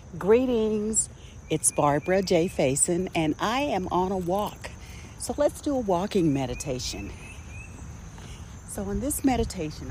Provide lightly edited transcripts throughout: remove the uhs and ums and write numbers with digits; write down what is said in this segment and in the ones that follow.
Greetings, it's Barbara J. Faison, and I am on a walk. So let's do a walking meditation. So in this meditation,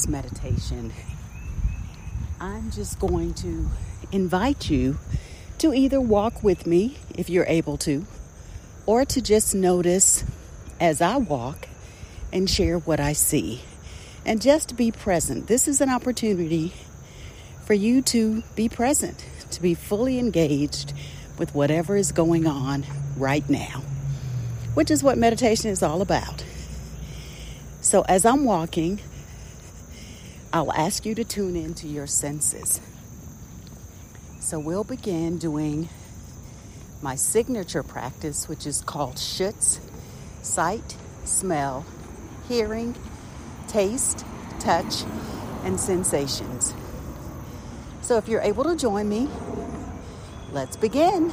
I'm just going to invite you to either walk with me, if you're able to, or to just notice as I walk and share what I see. And just be present. This is an opportunity for you to be present, to be fully engaged with whatever is going on right now, which is what meditation is all about. So as I'm walking, I'll ask you to tune into your senses. So we'll begin doing my signature practice, which is called Schutz: sight, smell, hearing, taste, touch, and sensations. So if you're able to join me, let's begin.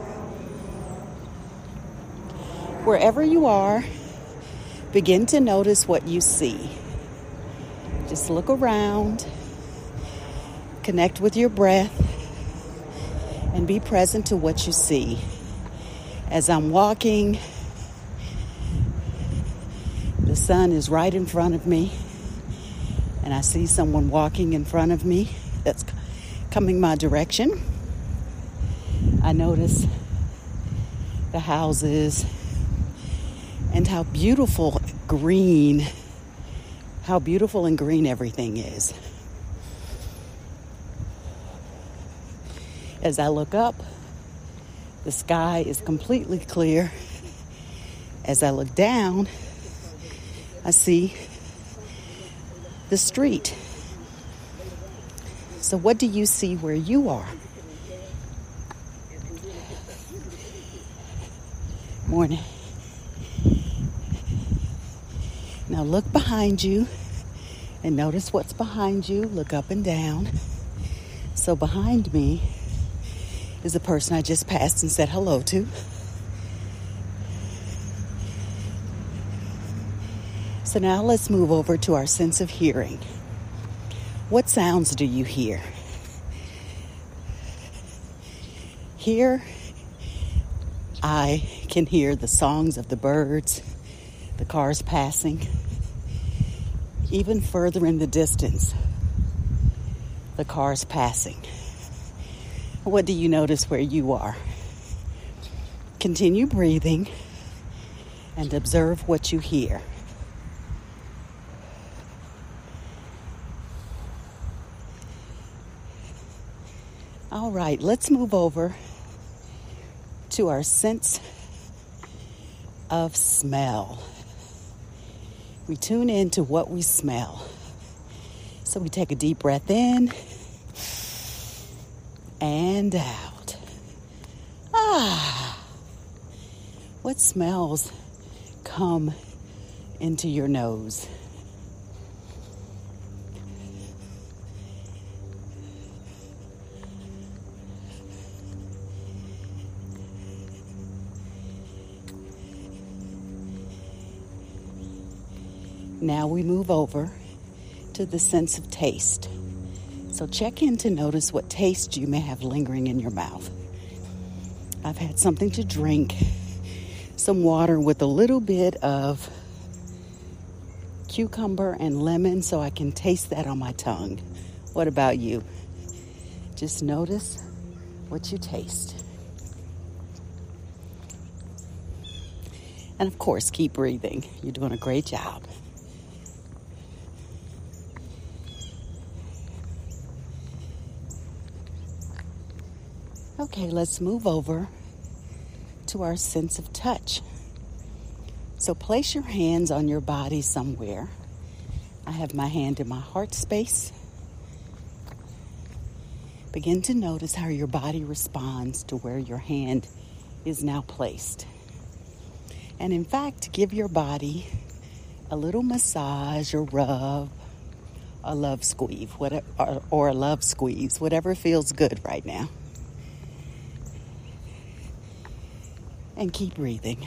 Wherever you are, begin to notice what you see. Just look around, connect with your breath, and be present to what you see. As I'm walking, the sun is right in front of me, and I see someone walking in front of me that's coming my direction. I notice the houses and how beautiful and green everything is. As I look up, the sky is completely clear. As I look down, I see the street. So what do you see where you are? Morning. Now look behind you and notice what's behind you. Look up and down. So behind me is a person I just passed and said hello to. So now let's move over to our sense of hearing. What sounds do you hear? Here, I can hear the songs of the birds, the cars passing. Even further in the distance, the cars passing. What do you notice where you are? Continue breathing and observe what you hear. All right, let's move over to our sense of smell. We tune into what we smell. So we take a deep breath in and out. What smells come into your nose? Now we move over to the sense of taste. So check in to notice what taste you may have lingering in your mouth. I've had something to drink, some water with a little bit of cucumber and lemon, so I can taste that on my tongue. What about you? Just notice what you taste. And of course, keep breathing. You're doing a great job. Okay, let's move over to our sense of touch. So place your hands on your body somewhere. I have my hand in my heart space. Begin to notice how your body responds to where your hand is now placed. And in fact, give your body a little massage or rub, a love squeeze, or a love squeeze, whatever feels good right now. And keep breathing.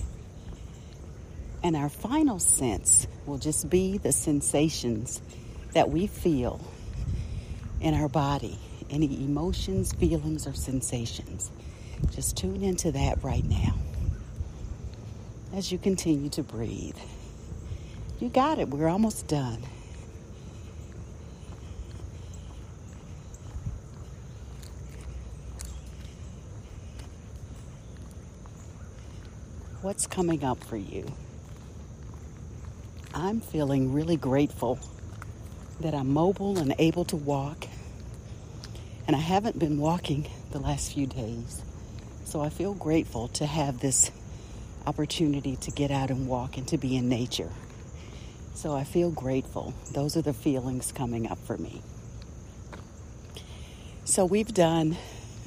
And our final sense will just be the sensations that we feel in our body, any emotions, feelings, or sensations. Just tune into that right now as you continue to breathe. You got it. We're almost done. What's coming up for you? I'm feeling really grateful that I'm mobile and able to walk. And I haven't been walking the last few days. So I feel grateful to have this opportunity to get out and walk and to be in nature. So I feel grateful. Those are the feelings coming up for me. So we've done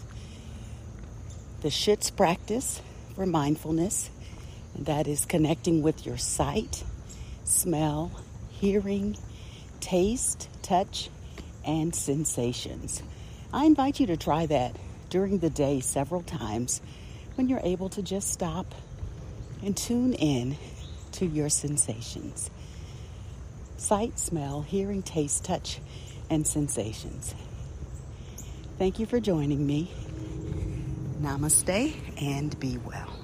the Schutz practice for mindfulness. And that is connecting with your sight, smell, hearing, taste, touch, and sensations. I invite you to try that during the day several times when you're able to just stop and tune in to your sensations. Sight, smell, hearing, taste, touch, and sensations. Thank you for joining me. Namaste and be well.